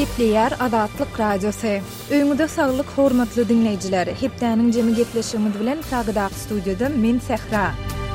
Gepleýär Azatlyk Radiosu. Öňüňizde saglyk hormatly dinleýijiler. Hepdäniň jemy gepleşigimiz bilen Sagdak studiýada men Sehra.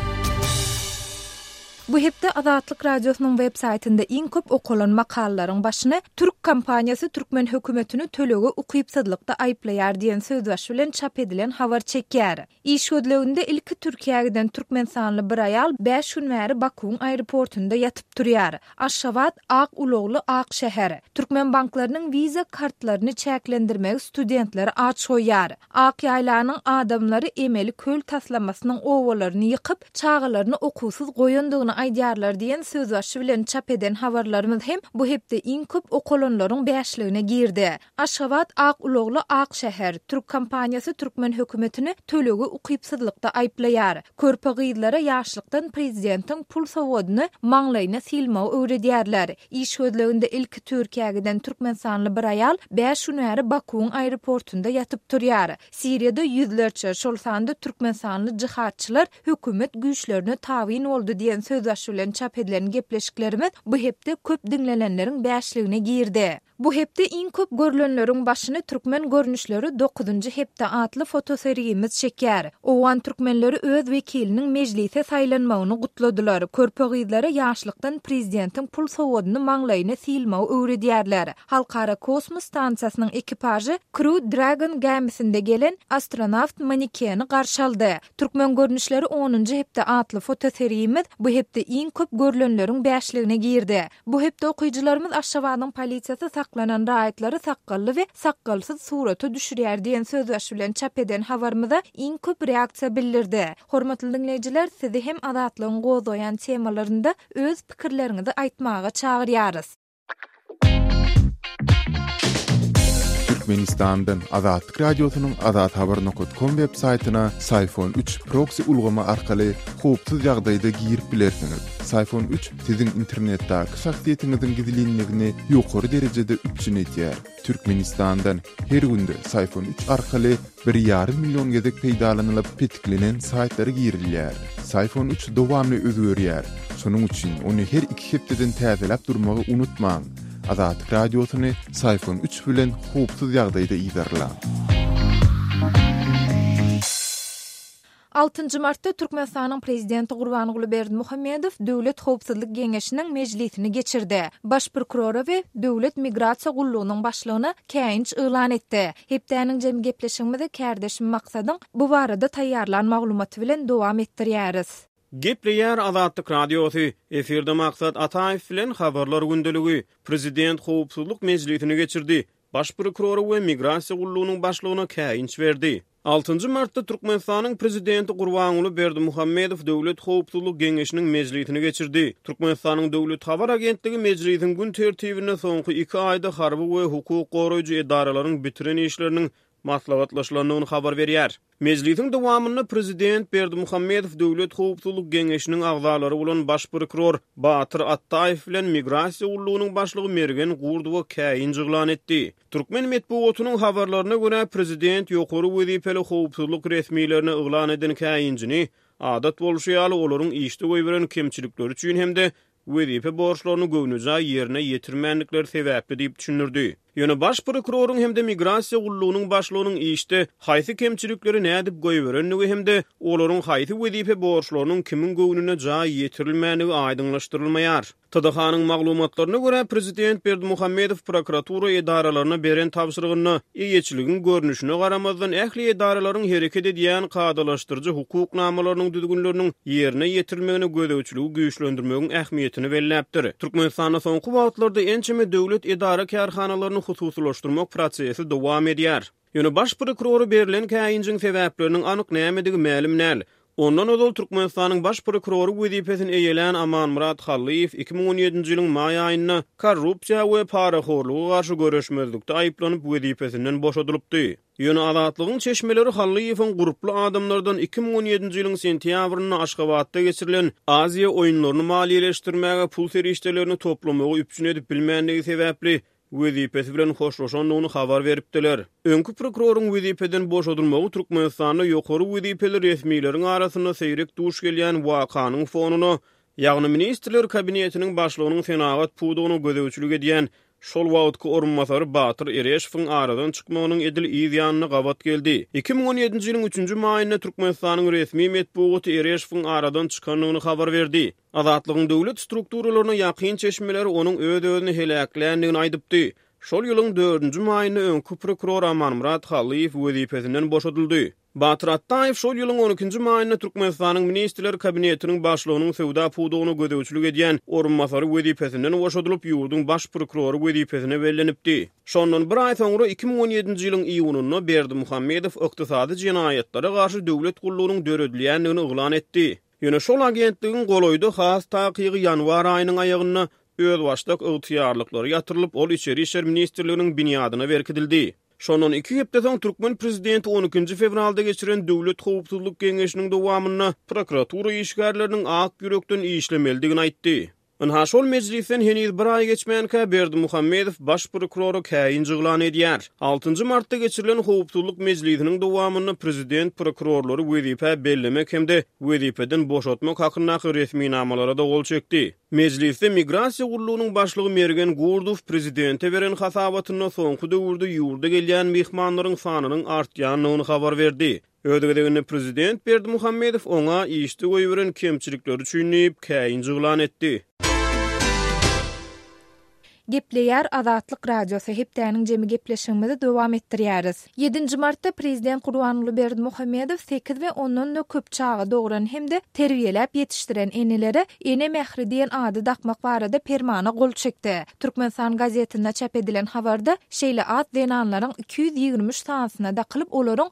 Bu hepde Azatlyk Radiosynyň web saýtynda iň köp okulan makalalaryň başyna Türk kampaniýasy Türkmen hökümetini tölegi ukypsydlykda aýplaýar diýen söz bilen çap edilen habar çekýär. İş ödlewinde ilki Türkiýeden Türkmenstanly bir aýal 5 gün bäri Bakuň aeroportunda ýatyp durýar. Aşgabat Ak Ulugly Ak şäheri. Türkmen banklarynyň viza kartlaryny çäklendirmek studentleri aç goýar. Ak ýaýlanyň adamlary emeli köl taslamasynyň owalaryny ýykyp, çağalaryny okusuz goýandygyny aýdýarlar diýen söz bilen çap eden habarlarymyz hem bu hepde iň köp okulanlaryň beşligine girdi. Aşgabat Ak Ulugly Ak şäher Türk kampaniýasy Türkmen hökümetini tölegi ukypsydlykda aýplaýar. Körpe gyýdlara ýaşlykdan prezidentiň pul sowadyny maňlaýyna silmegi öwredýärler. İş ödlewinde ilki Türkiýeden Türkmenstanly bir aýal 5 gün bäri Bakuň aeroportunda ýatyp durýar. Siriýada ýüzlerçe şol sanda Türkmenstanly jihatçylar hökümet güýçlerini tabyn boldy diýen söz bilen çap edilen gepleşiklerimiz bu hepde köp dinlenenleriň beşligine girdi. Bu hepde iň köp görülenleriň başyny Türkmen görnüşleri 9-njy hepde atly fotoseriýemiz çekýär. Owan türkmenleri öz wekiliniň mejlise saýlanmagyny gutladylar. Körpe gyýdlara ýaşlykdan prezidentiň pul sowadyny maňlaýyna silmegi öwredýärler. Halkara kosmos stansiýasynyň ekipajy Crew Dragon gemisinde gelen astronawt manekeni garşaldy. Türkmen görnüşleri 10-njy hepde atly fotoseriýemiz bu hepde iň köp görülenleriň beşligine girdi. Bu hepde okuyjylarymyz Aşgabatyň polisiýasy saklanan raýatlary sakally we sakalsyz suraty düşürýär diýen söz bilen çap eden habarymyza iň köp reaksiýa bildirdi. Hormatly dinleýijiler, sizi hem azatlygyň gozaýan temalarynda öz pikirleriňizi aýtmaga çagyrýarys. Türkmenistan'dan Azatlyk Radiosynyň azathabar.com web saýtyna Sayfon 3 proxy ulgama arkaly howpsuz ýagdaýda girip bilersiňiz. Sayfon 3 siziň internetdäki şahsiýetiniziň gizlinligini ýokary derejede üçinetýär. Türkmenistan'dan her günde Sayfon 3 arkaly 1,5 million gezek peýdalanylyp petiklenen saýtlary girilýär. Sayfon 3 dowamly özgörýär. Şonuň üçin ony her 2 hepdeden täzelep durmagy unutmaň. Azatlyk Radiosyny Sayfon 3 bilen howpsuz ýagdaýda iýdarlar. 6 martda Türkmenistanyň prezidenti Gurbanuly Berdimuhammedow Döwlet Howpsuzlyk Geňeşiniň mejlisini geçirdi. Baş prokuror we Döwlet Migrasiýa Gullugynyň başlygyny käýinç elan etdi. Hepdäniň jemy gepleşigimizde kärdeşim maksadyň bu barada taýýarlan maglumaty bilen dowam etdirýäris. Gepleýär Azatlyk Radiosu. Eferde maksat Ataýew bilen habarlar gündəligi prezident howpsuzlyk mejlisini geçirdi. Baş prokuror we Migrasiýa Gullugynyň başlygyna käýinç berdi. 6 martda Türkmenistanyň prezidenti Gurbanuly Berdimuhammedow Döwlet Howpsuzlyk Geňeşiniň mejlisini geçirdi. Türkmenistanyň Döwlet Habar Agentligi mejlisiň gün tertibine soňky 2 aýda harby we hukuk goraýjy edaralaryň bitiren işleriniň maslahatlaşylandygyny habar berýär. Mejlisiň dowamyny prezident Berdimuhammedow Döwlet Howpsuzlyk Geňeşiniň agzalary bolan baş prokuror Batyr Attaýew bilen Migrasiýa Gullugynyň başlygy Mergen Gurdowa käýinç elan etdi. Türkmen medeniýetiniň habarlaryna görä prezident ýokary wezipeli howpsuzlyk resmiýlerini elan eden käýinçini adat bolşy ýaly olaryň işde goýberen kemçilikleri üçin hemde wezipe borçlaryny göwnüjä ýerine ýetirmänlikleri sebäpli diýip düşünürdi. Ýöne baş prokurorun hemde Migrasiýa Gullugynyň başlygynyň işde haýsy kemçilikleri nädip goýberenligi hemde olaryň haýsy wezipe borçlarynyň kimin göwnüne jaý ýetirilmänligi aýdynlaşdyrylmaýar. TDH-nyň maglumatlaryna görä prezident Berdimuhammedow prokuratura edaralaryna beren tapşyrygyny eýeçiligiň görnüşine garamazdan ähli edaralaryň hereket edýän kadalaşdyrjy hukuk namalarynyň düzgünleriniň ýerine ýetirilmegine gödäwçiligi güýçlendirmegiň ähmiýetini belläpdir. Türkmenistanda soňky wagtlarda ençeme döwlet edara kärhanalaryny hususlaşdyrmak prosesi dowam edýär. Ýöne baş prokuror berilen käýinçiň sebäpleriniň anyk nämetigi ma'lum näl. Ondan odol Türkmenistanyň baş prokuroru wezipesini eýelen Aman Murat Halliýew 2017-nji ýylyň maý aýynda korrupsiýa we paraxorluga garşy görüşmezlikde aýplanyp wezipesinden boşadylypdy. Ýöne azatlygyň çeşmeleri Halliýewiň gruply adamlardan 2017-nji ýylyň sentýabryna Aşgabatda geçirilen Aziýa oýunlaryny maliýeleşdirmäge pul serişdelerini toplamagy üçin edip bilmänligi sebäpli wezipesi bilen hoşlaşanlygyny habar beripdiler. Öňkü prokurorun wezipeden boşadylmagy Türkmenistanyň ýokary wezipeli resmiýleriň arasynda seýrek duş gelýän wakanyň fonuny, ýagny ministrler kabinetiniň başlygynyň Senagat pudugyny gödäwçilik edýän Şol wagtky orunmasary Batyr Ereşewiň aradan çykmagynyň edil ýanyna gabat geldi. 2017-nji ýylyň 3-nji maýyna Türkmenistanyň resmi medpugaty Ereşewiň aradan çykanyny habar berdi. Azatlygyň döwlet strukturalaryna ýakyn çeşmeleri onuň öz-özüni helaklandygyny aýdypdy. Şol ýylyň 4-nji maýyna öňkü prokuror Amanmurat Halyýew wezipesinden boşadyldy. Batyr Ataýew şol ýylyň 12-nji maýyna Türkmenistanyň ministrler kabinetiniň başlygynyň sowda pudugyny gödäwçilik edýän orunmasary wezipesinden boşadylyp ýurduň baş prokurory wezipesine bellenipdi. Şondan bir aý soňra 2017-nji ýylyň iýunyna Berdimuhammedow ykdysady jinaýatlary garşy döwlet gullugynyň döredilýändigini oglan etdi. Ýöne şol agentligiň goloýda has takygy ýanwar aýynyň aýagyna öz başlyk ygtyýarlyklary ýatyrylyp ol içeri işler ministrliginiň binýadyna berkidildi. Şondan 2 hepde soň Türkmen prezidenti 12 fevralda geçiren Döwlet Howpsuzlyk Geňeşiniň dowamyna prokuratura işgärleriniň ak ýürekden işlemeldigini aýtdy. Şol meclisten heniz bir ay geçmeýänkä Berdimuhammedow baş prokurory käýin jyglan edýär. 6 martda geçirilen Howpsuzlyk meclisiniň dowamyny prezident prokurorlary wezipe bellemek hemde wezipeden boşatmak hakyna resmi namalara da gol çekdi. Meclisde migrasiýa gullugynyň başlygy Mergen Gurdow prezidente beren hasabatyna soňky döwürde ýurda gelýän mehmanlaryň sanynyň artýanyny habar berdi. Ödegedegine prezident Berdimuhammedow oňa işde goýuren kemçilikleri düşünýip käýin jyglan etdi. Gepleýär Azatlyk radiosu hepdäniň jemi gepleşigimizi dowam etdirýäris. 7 martda prezident Gurbanuly Berdimuhammedow 8 we 10-dan köp çağı dogran hemde terbiýelep ýetişdiren enelere ene mehri diýen ady dakmak barada permana gol çekdi. Türkmenistan gazetinde çap edilen habarda şeýle ad denanlaryň 223 sanasyna dakylyp olaryň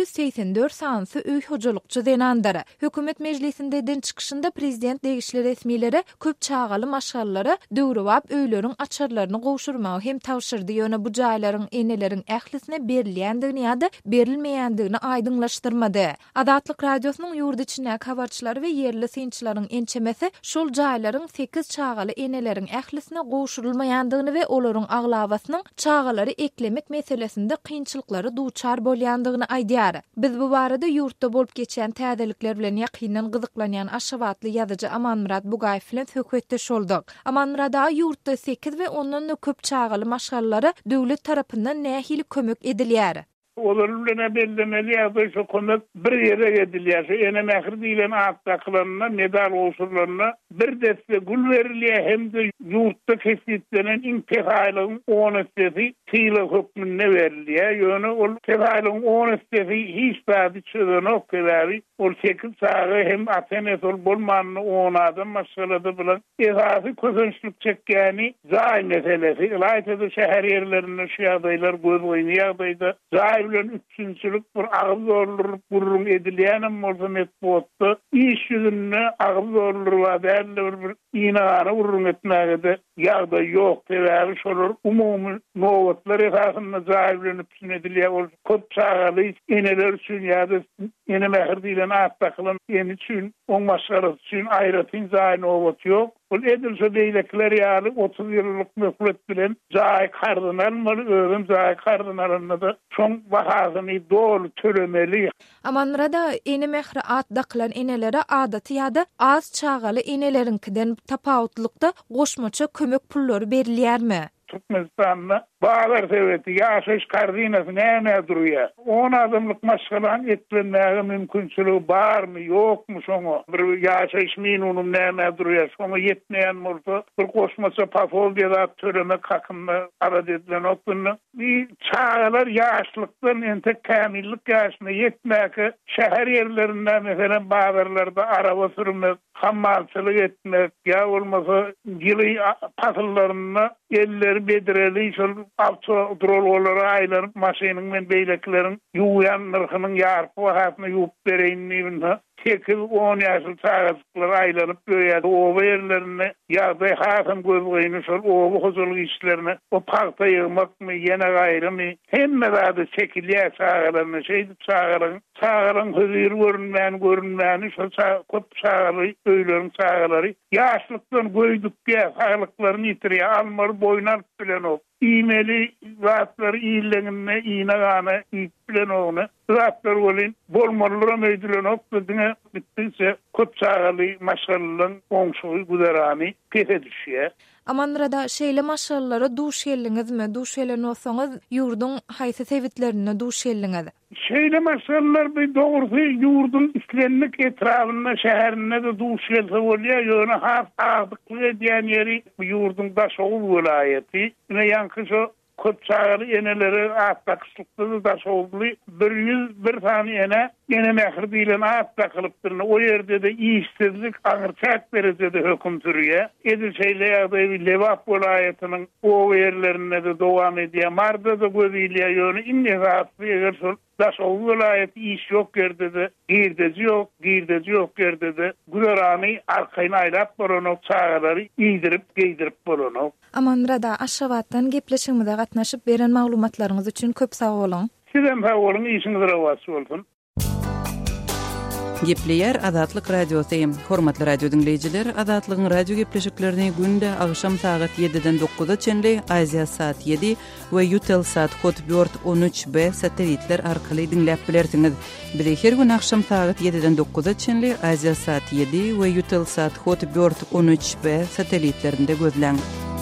184 sanasy öý hojulukçy denandary. Hökümet meclisinde den çykyşynda prezident degişli resmiýlere köp çağaly maşgallary döwrüp öýleriň açarlaryny gowşurmagy hem tawşyrdy. Ýöne bu jaýlaryň eneleriň ählisine berilýändigini ýa-da berilmeýändigini aýdyňlaşdyrmady. Azatlyk radiosynyň ýurt içindäki habarçylary we yerli synçylaryň ençemesi şol jaýlaryň 8 çağaly eneleriň ählisine gowşurulmaýandygyny we olaryň aglabasynyň çağalary eklemek meselesinde kynçylyklary duçar bolýandygyny aýdýar. Biz bu barada ýurtda bolup geçen täzelikler bilen ýakyndan gyzyklanýan aşgabatly ýazyjy Amanmurat Bugaýew bilen söhbetdeş boldyk. Amanmurat ýurtda 8 we 10-dan köp çağaly maşgallary döwlet tarapyndan nähili kömek edilýär. Olar bilen bellemeli ýa-da kömek bir ýere edilýär. Ene mähir diýilen atdaklaryna, medal gowşurlaryna bir deste gul berilýär hemde ýurtda kesipdenen intihaylyň 10 estesi tyla hökmüne berilýär. Ýöne ol intihaylyň 10 estesi hiç bädi çözenok gelýär. Ol 8 sagy hem atenes ol bolmanyny 10 adam maşgalada bilen esasy közençlik çekýäni zaý meselesi. Laýtdy şäher ýerlerinde şu ýagdaýlar göz oýnaýardyda bilen üçüncülük bir ağız olur, burun edilýänem bolsa metbotda iş ýüzüne ağız olur we bir inara urun etmäge ýagda ýok diýär. Şolar umumy nowatlar esasynda zaý bilen üçin edilýär. Ol köp çağaly eneler üçin ýa-da ene mähir diýilen atdakylan eni üçin oň maşgarat üçin aýratyn zaý nowat ýok. Ol edilse beýlekler ýaly 30 ýyllyk möhlet bilen zaý kardynal özüm zaý kardynalynda da şoň bahasyny dol tölemeli. Amanrada ene mehri atdakylan enelere adaty ýa-da az çağaly eneleriňkinden tapawutlykda goşmaça kömek pullary berilýärmi? Türkmenistan'da bağlar seveti yaşayış kardinası näme durýar? 10 adamlyk maşgalan etlenmäge mümkinçiligi barmy ýokmy şoňa? Bir yaşayış minimum näme durýar? Şoňa ýetmeýän bolsa bir goşmaça pafol ýa-da töremek hakynda arad edilen okdyny bir çağalar ýaşlykdan ente kämillik ýaşyna ýetmäge şäher ýerlerinde meselem bazarlarda araba sürmek, hammalçylyk etmek ýa bolmasa ýyly pasyllaryny eller bedireli şol avtodrolları aylar maşynyň men beýleklerin ýuwyan nyrkynyň ýarpy wagtyny ýuwup bereýindiginde 8-10 ýaşly çağatyklar aýlanyp ýöýär. O yerlerine ýa-da hasam gözleýini şol o huzurly işlerine o parta ýygmakmy ýene gaýrymy hemme zady çekilýär çağalaryny çağalaryň huzur görünmäni şol köp çağaly öýleriň çağalary ýaşlykdan goýdukka sağlyklaryny ýitirýär. Almar boynar bilen o iýmeli zatlar iýleňine iýnagana bilen oğunu zatlar bolin bolmalylara meýdilen okdyňa bitdiňse köp çağaly maşgallyň oňşugy gudarany kefe düşýär. Amanrada şeýle maşgallara duş gelliňizmi? Duş gelen olsaňyz ýurdun haýsy sebitlerine duş gelliňiz? Şeýle maşgallar bir dogry ýurdun islenlik etrawyna şäherine de duş gelse bolýar, ýöne has agdykly diýen ýeri ýurdun Daşoğul welaýaty. Ine ýanky şo köp çağrı eneleri attakçılıkları da soğuklu 101 tane ene mehir diýilen attakılıptırını o yerde de işsizlik ağırçak derecede hüküm sürüye. Edilşeyle ýagdaý Lewap welaýatynyň o yerlerine de dowam edýär. Marda da gözüyle ýöne innezatly eger şol Daşoğul welaýaty iş ýok yerde de girdeci ýok yerde de gudarany arkaýna aýlap boranok çağrary iýdirip geýdirip boranok. Amanrada Aşgabatdan gepleşigimize gatnaşyp beren maglumatlaryňyz üçin köp sag bolun. Sizem sag bolun, işiniz rawat bolsun. Gepleýär Azatlyk radiosu. Hormatly radio dinleýijiler, Azatlygyň radio gepleşiklerini günde agşam saat 7-den 9-a çenli Aziya saat 7 we Eutelsat kod 413B satelitler arkaly dinläp bilersiňiz. Bizi her gün agşam saat 7-den 9-a çenli Aziya saat 7 we Eutelsat kod 413B satelitlerinde gözleň.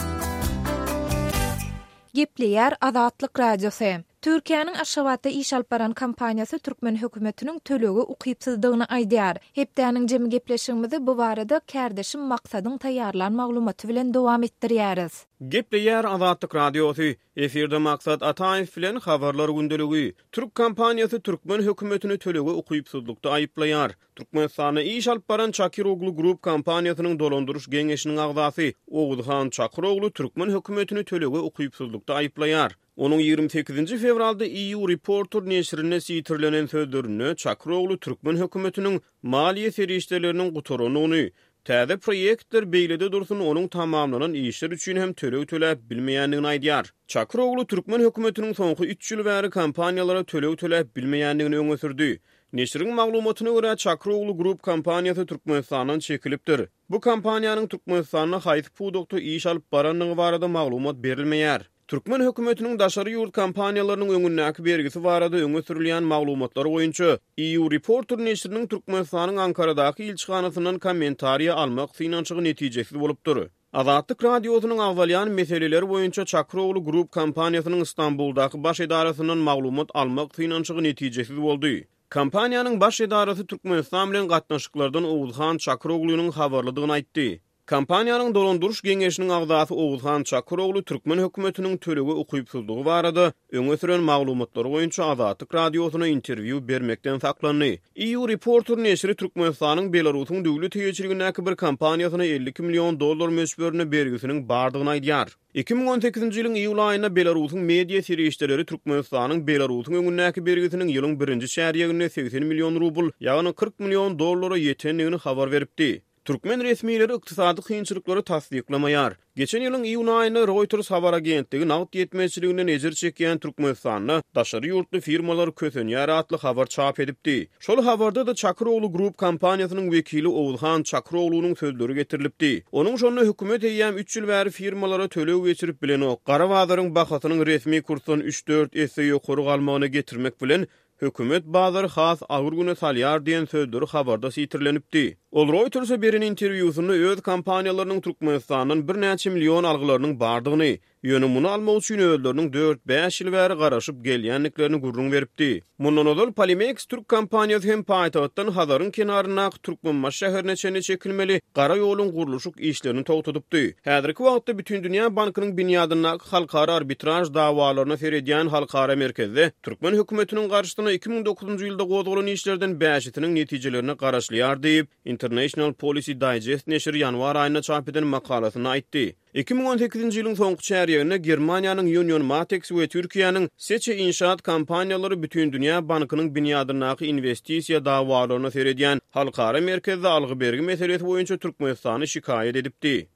Gepleýär Azatlyk radiosu. Türkiýanyň Aşgabatda iş alparan kampaniýasy Türkmen hökümetiniň tölegi ukypsyzdygyny aýdýar. Hepdäniň jemy gepleşigimizi bu barada kärdeşim Maksadyň taýýarlan maglumaty bilen dowam etdirýäris. Gepleýär Azatlyk radiosu. Eferde Maksat Ataýew bilen habarlar gündeligi. Türk kampaniýasy Türkmen hökümetini tölegi ukypsyzlykda aýplaýar. Türkmenistana iş alparan Çakiroglu grup kampaniýasynyň dolandyryş geňeşiniň agdasy Oguzhan Çakiroglu Türkmen hökümetini tölegi ukypsyzlykda aýplaýar. Onun 28 fevralda EU Reporter neşrine sitirlenen sözlerini Çakiroglu Türkmen hökümetiniň maliýe serişdeleriniň gutaranyny, täze proýektler beýlede dursun onuň tamamlanan işler üçin hem tölew töläp bilmeýändigini aýdýar. Çakiroglu Türkmen hökümetiniň soňky 3 ýyl bäri kampaniýalara tölew töläp bilmeýändigini öňe sürdi. Neşriň maglumatyna görä Çakiroglu grup kampaniýasy Türkmenistanyň çekilipdir. Bu kampaniýanyň Türkmenistanyna haýsy pudokda iş alyp baranlygy barada maglumat berilmeýär. Türkmen hökümetiniň daşary ýurt kampaniýalarynyň öňündäki bergisi barada öňe sürilen maglumatlar boýunça EU Reporter neşriniň Türkmenistanyň Ankaradaky ilçihanasyndan kommentariýa almak synançygy netijesi bolupdyr. Azatlyk radiosynyň awalýan meseleleri boýunça Çakiroglu grup kampaniýasynyň Istanbuldaky baş edarasyndan maglumat almak synançygy netijesi boldy. Kampaniýanyň baş edarasy Türkmenistan bilen gatnaşyklardan Oguzhan Çakiroglunyň habarladygyny aýtdy. Kampaniýanyň dolandyryş geňeşiniň agdasy Oguzhan Çakiroglu Türkmen hökümetiniň tölegi ukypsyzlygy barada öňe süren maglumatlar boýunça Azatlyk radiosyna interwiu bermekden saklandy. EU Reporter neşri Türkmenistanyň Belarusyň döwlet teýeçiligindäki bir kampaniýasyna $52 million möçberini bergisiniň bardygyny aýdýar. 2018-nji ýylyň iýul aýyna Belarusyň media serişdeleri Türkmenistanyň Belarusyň öňündäki bergisiniň ýylyň 1-nji şäherýegine $80 million rubl, ýagny $40 million ýetendigini habar beripdi. Türkmen resmiýetleri ykdysady kynçylyklary tasdiklamaýar. Geçen ýylyň iýun aýyna Reuters habar agentligi nagd ýetmezçiliginden ejir çekýän Türkmenistanyň daşary ýurtly firmalar kösenýär atly habar çap edipdi. Şol habarda da Çakiroglu grup kampaniýasynyň wekili Oguzhan Çakiroglunyň sözleri getirilipdi. Onuň şonda hökümet eýýäm 3 ýyl bäri firmalara tölew geçirip bilen o Garawazyň bahatynyň resmi kursundan 3-4 esse ýokary galmagyna getirmek bilen hökümet bazar has agyr güne salýar diýen sözleri habarda sitirlenipdi. Ol Reuters'a beren interwiusunda öz kampaniýalarynyň Türkmenistanyň bir näçe million algylarynyň bardygyny, ýöne muny almak üçin öýläriniň 4-5 ýyl bäri garaşyp gelýänliklerini gurrun beripdi. Mundan öňe Polymex Türk kampaniýasy hem paýtagtdan Hazaryň kenaryna Türkmenbaş şäherine çekilmeli gara ýoluň guruluşy işlerini togtadypdy. Häzirki wagtda bütün dünýä bankynyň binýadyna halkara arbitraj dawalaryna seredýän halkara merkezde Türkmen hökümetiniň garşysyna 2009-njy ýylda gozgulan işlerden 5-iniň netijelerini garaşlýar diýip International Policy Digest neşri ýanwar aýyna çap eden makalasyny aýtdy. 2018-nji ýylyň soňky çäherýeginde Germaniýanyň Union Matex we Türkiýanyň Seçe inşaat kampaniýalary bütün dünýä bankynyň binýadynaky investisiýa dawalaryna seredýän halkara merkezde algy bergi meselesi boýunça Türkmenistany şikaýet edipdi.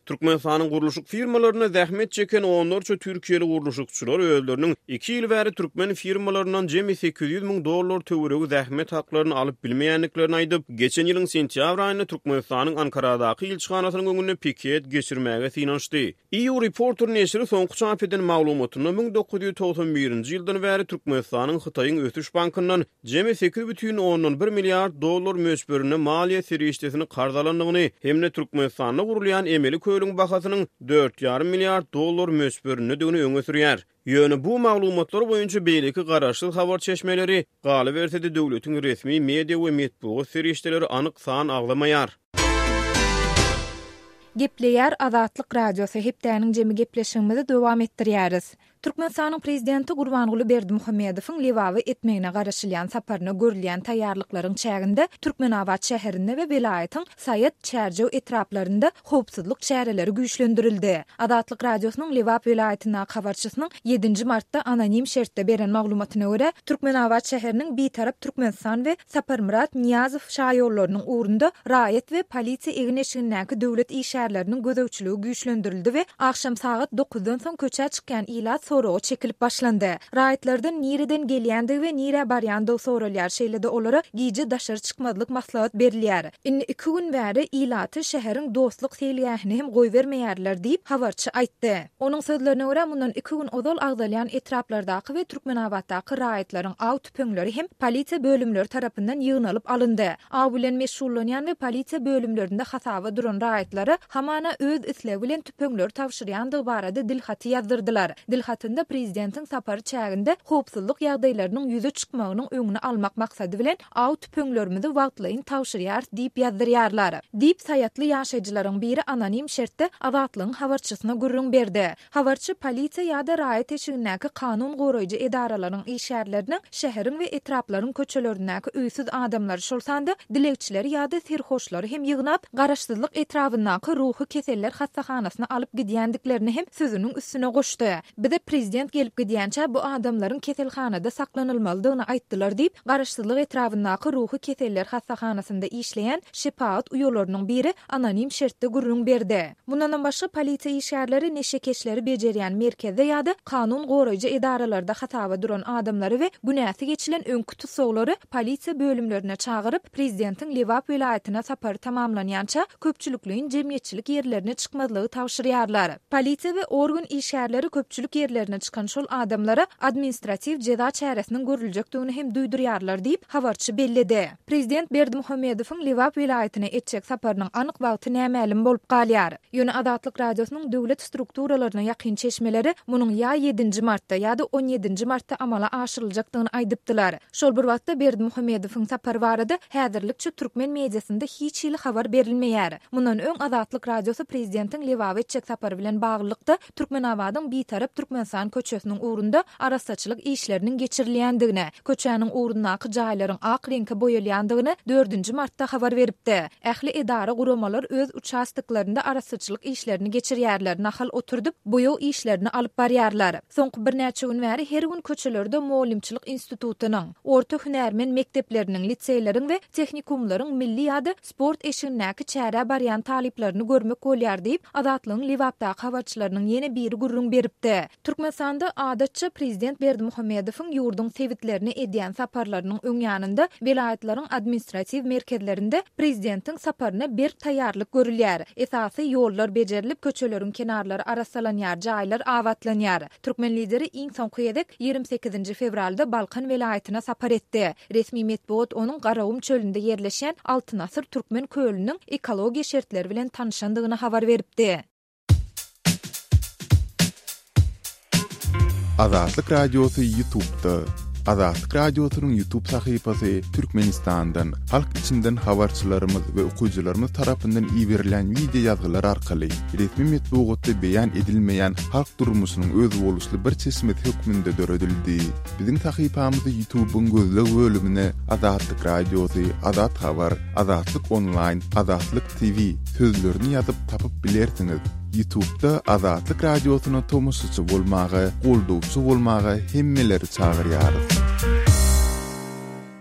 Türkmenistanyň guruluşyk firmalaryna zähmet çeken onlarça Türkiýeli guruluşçylar özleriniň 2 ýyl bäri türkmen firmalarynyň jemi $800,000 töweregi zähmet haklaryny alyp bilmeýänliklerini aýdyp, geçen ýylyň sentýabr aýynda Türkmenistanyň Ankaradaky ilçihanasynyň öňünde piket geçirmäge synanşdy. EU Reporter neşri soňky çap eden maglumatyna 1991-nji ýyldan bäri Türkmenistanyň Hytaýyň Ötüş bankyndan jemi $8,1 milliard möçberine maliýe serişdesini kardalandygyny hemde Türkmenistanda gurulýan emeli köýlüň bahasynyň $4,5 milliard möçberine döňü öňe sürýär. Ýöne bu maglumatlar boýunça beýleki garaşsyz habar çeşmeleri galy berse-de döwletiň resmi media we medeniýet serişdeleri anyk san aglamaýar. Gepleýär Azatlyk radiosu hepdäniň jemi gepleşigimizi dowam etdirýäris. Türkmenistanyň prezidenti Gurbanguly Berdimuhammedowyň lewawy etmegine garaşylýan saparyna görülýän taýýarlyklaryň çäginde Türkmenabad şäherinde we welaýatyň Saýat çärjew etraplarynda howpsuzlyk çäreleri güýçlendirildi. Azatlyk radiosynyň Lewap welaýatyna habarçysynyň 7 martda anonim şertde beren maglumatyna görä, Türkmenabad şäheriniň bitarap Türkmenistan we Saparmurat Niýazow şaýollarynyň uğrunda raýat we polisiýa egineşigindäki döwlet işgärleriniň gözewçiligi güýçlendirildi we akşam saat 9-dan soň köçe çykýan ila soragy çekilip başlandy. Raýatlardan nireden gelýändi we nire barýandy soralýar şeýlede olara giýje daşary çykmadylyk maslahat berilýär. Inni 2 gün bäri ilaty şäheriň dostluk seýliýähini hem goý bermeýärler diýip habarçy aýtdy. Onuň sözlerine görä mundan 2 gün ozal agdalýan etraplardaky we Türkmenabaddaky raýatlaryň aw tüpeňleri hem polisiýa bölümleri tarapyndan ýygnalyp alyndy. Aw bilen meşgullanýan we polisiýa bölümlerinde hasaby duran raýatlary hamana öz islew bilen tüpeňleri tawşyrýandygy barada dilhaty ýazdyrdylar. Dilhatynda prezidentiň sapary çäginde howpsuzlyk ýagdaýlarynyň ýüze çykmagynyň öňüni almak maksady bilen aw tüpeňlerimizi wagtlaýyn tawşyrýar diýip ýazdyrýarlar. Diýip Saýatly ýaşaýjylaryň biri anonim şertde Azatlygyň habarçysyna gürrüň berdi. Habarçy polisiýa ýa-da raýat eşigindäki kanun goraýjy edaralaryň işgärlerini şäheriň we etraplaryň köçelerindäki öýsüz adamlary şolsanda dilekçileri ýa-da serhoşlary hem ýygnap garaşsyzlyk etrafyndaky ruhy keseller hastahanasyna alyp gidýändiklerini hem sözüniň üstüne goşdy. Bide prezident gelip gidýänçä bu adamlaryň keselhanada saklanylmalydygyny aýtdylar diýip garaşsyzlyk etrafyndaky ruhy keseller hastahanasynda işleýän şepaat uýalarynyň biri anonim şertde gürrüň berdi. Bundan başga polisiýa işgärleri neşe keşleri bejerýän merkezde ýa-da kanun goraýjy edaralarda hataba duran adamlary we günäsi geçilen öňkü tusoglary polisiýa bölümlerine çagyryp prezidentiň Lewap welaýatyna sapary tamamlanýança köpçülikliň jemgyýetçilik ýerlerine çykmadylygy tawşyrýarlar. Polisiýa we organ işgärleri köpçülik yerlerine çıkan şol adamlara administrativ ceza çäresiniň görüljekdigini hem duýdurýarlar diýip habarçy belledi. Prezident Berdimuhammedowyň Lewap welaýatyna etjek saparynyň anyk wagty nämälim bolup galýar. Ýöne Azatlyk radiosynyň döwlet strukturalaryna ýakyn çeşmeleri munyň ýa 7 martda ýa-da 17 martda amala aşyryljakdygyny aýdypdylar. Şol bir wagtda Berdimuhammedowyň sapary barada häzirlikçe türkmen mediasynda hiç ýyly habar berilmeýär. Mundan öň Azatlyk radiosy prezidentiň Lewap etjek sapary bilen baglykda Türkmenabadyň bitarap Türkmenistan köçesiniň uğrunda arasaçylyk işleriniň geçirilýändigine, köçäniň uğrundaky jaýlaryň ak reňke boýalýandygyny 4 martda habar beripdi. Ähli edara guramalar öz uçastyklarynda arasaçylyk işlerini geçirýärler, nahal oturdup boýaw işlerini alyp barýarlar. Soňky bir näçe gün bäri her gün köçelerde Moğolimçilik institutynyň, orta hünärmen mekdepleriniň, liseýleriň we tehnikumlaryň milli ýa-da sport eşigindäki çäre barýan taliplerini görmek bolýar diýip Azatlygyň Lewapdaky habarçylarynyň ýene biri gürrüň beripdi. Türkmenistanda adatça prezident Berdimuhammedowyň ýurdun sewitlerini edýän saparlarynyň öňýanynda welaýatlaryň administrativ merkezlerinde prezidentiň saparyna bir taýýarlyk görülýär. Esasy ýollar bejerilip köçeleriň kenarlary arasalanýar, jaýlar awatlanýar. Türkmen lideri iň soňky ýedek 28 fevralda Balkan welaýatyna sapar etdi. Resmi medeniýet onuň Garawum çölünde ýerleşen Altynasır türkmen köýlüniň ekologiýa şertleri bilen tanışandygyny habar beripdi. Azatlyk radiosu YouTube'da. Azatlyk radiosynyň YouTube sahypasy Türkmenistandan, halk içinden habarçylarymyz we okuwçylarymyz tarapyndan iýerilen video ýazgylar arkaly resmi medeniýetde beýan edilmeýän halk durmuşynyň öz boluşly bir çeşmet hökmünde döredildi. Biziň sahypamyzy YouTube'un gözleg bölümine Azatlyk radiosu, Azat habar, Azatlyk online, Azatlyk TV sözlerini ýazyp tapyp bilersiňiz. YouTube'da Azatlyk radiosyna tomusçy bolmagy, goldowçy bolmagy hemmeleri çagyrýarys.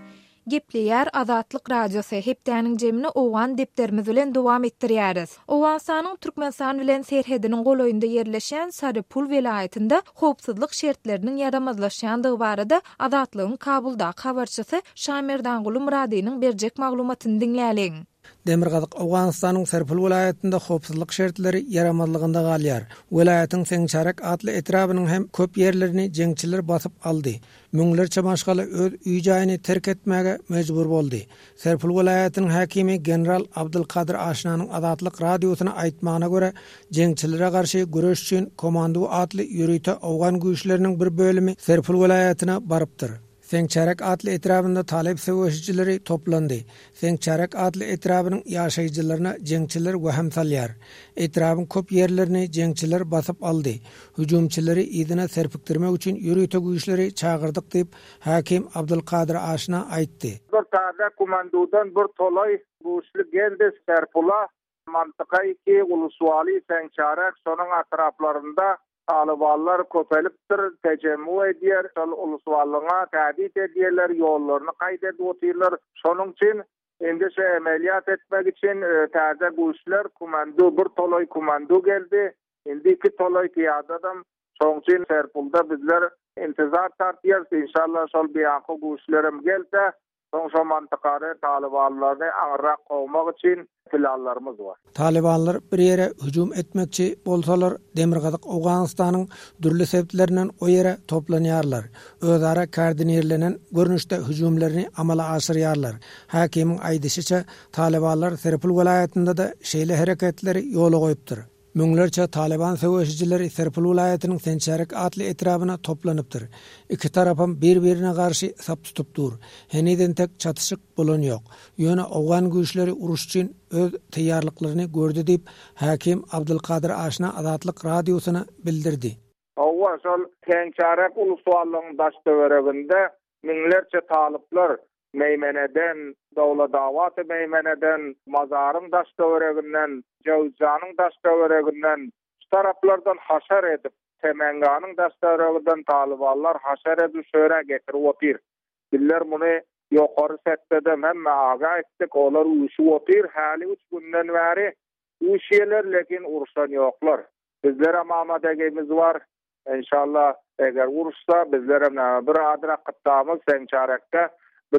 Gepleýär Azatlyk Radiosu hepdäniň jemini owan depderimiz bilen dowam etdirýäris. Owastanyň Türkmenistan bilen serhediniň goloýunda yerleşen Sarıpul welaýatynda howpsuzlyk şertleriniň ýaramazlaşýandygy barada Azatlygyň Kabulda habarçysy Şamir Dangulu Muradynyň berjek maglumatyny dinläliň. Demirgazyk Awganystanyň Sarıpul welaýatynda howpsuzlyk şertleri ýaramazlygynda galýar. Welaýatyň Seňçarek adly etrabynyň hem köp ýerlerini jeňçiler basyp aldy. Müňlerçe başgaly öz üýjaýyny terk etmäge mejbur boldy. Sarıpul welaýatynyň hakimi general Abdulkadir Aşnanyň Azatlyk radiosyna aýtmagyna görä, jeňçilere garşy güreş üçin komandu adly ýürüýte awgan güýçleriniň bir bölümi Sarıpul welaýatyna barypdyr. Seňçarek adly etrabynda talep söwüşçileri toplandy. Seňçarek adly etrabynyň ýaşaýjylaryna jeňçiler waham salýar. Etrabyň köp ýerlerini jeňçiler basyp aldy. Hüjümçileri ýygyna serpikdirmek üçin ýürüýte güýçleri çagyrdyk diýip hakim Abdulkadir Aşna aýtdy. Bir taýda komandodan bir tolay güýçli geldi Serpula mantyka iki uluswaly Seňçarek şonuň atraplarynda Talibanlar köpelipdir, tecemmü edýär, şol uluswalygyna tädit edýärler, ýollaryny gaýdap oturýarlar. Şonuň üçin endi şu ameliyat etmek için täze güýçler komando bir tolay komando geldi. Endi iki tolay piýadadam. Şonuň üçin Serpulda bizler intizar tartýarys. İnşallah şol biýanky güýçlerim gelse, şoň mantykary Talibanlary aňyrak gowmak için planlarymız var. Talibanlar bir ýere hüjüm etmekçi bolsalar, Demirgazyk Awganystanyň dürli sebäplerinden o ýere toplanýarlar. Özara koordinerlenen görnüşde hüjümlerini amala aşyrýarlar. Hakimiň aýdysyça, Talibanlar Sarıpul welaýatynda da şeýle hereketleri ýola goýupdyr. Müňlerçe Taliban söwüşçileri Sarıpul welaýatynyň Seňçarek adly etrabyna toplanypdyr. İki tarapam bir-birine garşy sap tutupdyr. Heniden tek çatışyk bolan ýok. Ýöne awgan güýçleri uruş üçin öz taýýarlyklaryny gördü diýip hakim Abdulkadir Aşna Azatlyk radiosyna bildirdi. Awwa şol Seňçarek uluswalygynyň daşdöwereginde müňlerçe talyplar meymeneden, dowla dawaty meymeneden, mazaryň daşdöwereginden, Jawjanyň daşdöwereginden taraplardan haşar edip, Temenganyň daşdöwereginden Talibanlar haşar edip şöre getirip otyr. Diller muny ýokary setde hemme aga etdik, olar uýuşup otyr. Hali 3 günden bäri uýşýarlar, lekin uruşan ýoklar. Bizlere mamadagimiz var. İnşallah eger uruşsa bizlere bir adra qıttamız Seňçarekde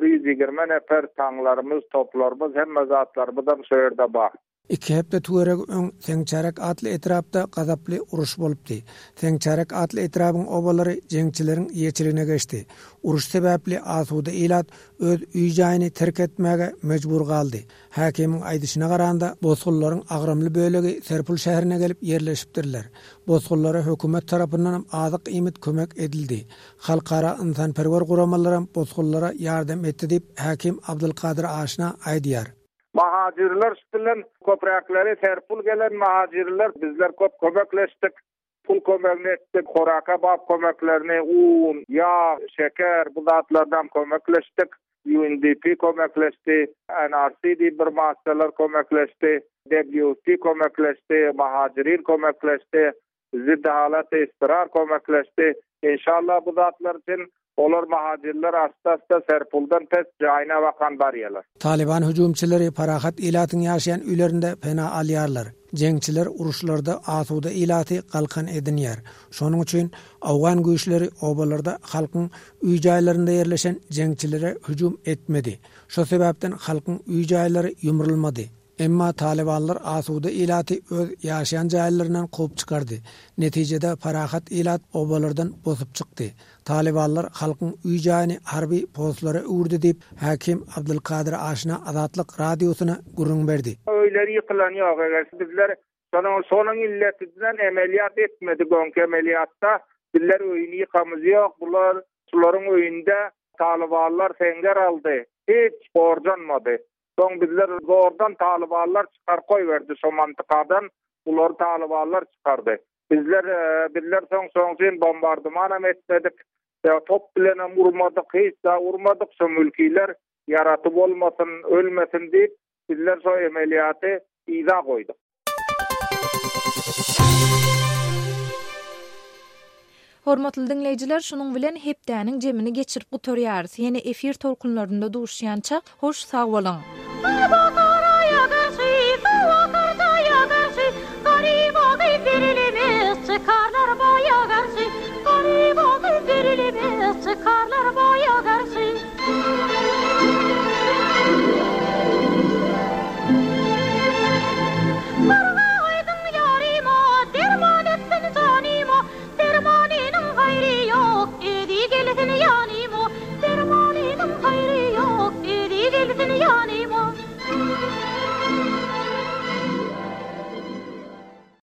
120 nefer taňlarymyz, toplarymyz, hemme zatlarymyzdan şeýerde bar. İki hepde tuareg öň Seňçarek adly etrapda gazaply uruş bolupdy. Seňçarek adly etrabyň obalary jeňçileriň ýeçiligine geçdi. Uruş sebäpli asuda ilat öz üýjaýyny terk etmäge mejbur galdy. Hakimiň aýdyşyna garanda bozgullaryň agramly bölegi Serpul şäherine gelip ýerleşipdirler. Bozgullara hökümet tarapyndan azyk iýmit kömek edildi. Halkara ynsanperwer guramalar bozgullara ýardam etdi diýip hakim Abdulkadir Aşna aýdýar. Mahajirler bilen köpräkleri Serpul gelen mahajirler bizler köp kömekleşdik. Pul kömekini etdik, horaka bab kömeklerini, un, yağ, şeker bu zatlardan kömekleşdik. UNDP kömekleşti, NRC bir mahsullar kömekleşti, WFP kömekleşti, mahajirin kömekleşti, ziddi halat istirar kömekleşti. İnşallah bu zatlar için olar mahajirler asta Serpuldan tez jaýyna bakan barýarlar. Taliban hüjümçileri parahat ilatyny ýaşaýan üýlerinde pena alýarlar. Jeňçiler uruşlarda asuda ilaty galkan edinýär. Şonuň üçin awgan güýçleri obalarda halkyň üýjaýlarynda ýerleşen jeňçilere hüjüm etmedi. Şo sebäpden halkyň üýjaýlary ýumrulmady. Emma Talibanlar asuda ilaty öz ýaşaýan jaýlaryndan goýup çykardy. Netijede parahat ilat obalardan bozup çykdy. Talibanlar halkyň üýjaýyny harby postlary uğurdy diýip hakim Abdulkadir Aşna Azatlyk radiosyna gurrun berdi. Öýleri ýykylan ýok, eger bizler şonuň illetinden ameliyat etmedik, öňki ameliyatda bizler öýüni ýykamyz ýok. Bular şolaryň öýünde Talibanlar seňger aldy. Hiç borjanmady. Soň bizler gordan Talibanlar çykar koýberdi şo mantykadan, bular Talibanlar çykardy. Bizler soň bombardyman etmedik. Top bilen urmadyk, hiç da urmadyk. Şo mülkiler yaratyp bolmasyn, ölmesin diýip bizler şo ameliyaty ýa goýdyk. Hormatly dinleyijiler, şunun bilen hepdäniň jemini geçirip gutorýarys. Ýene efir tolkunlarynda duşýança hoş sag bolan.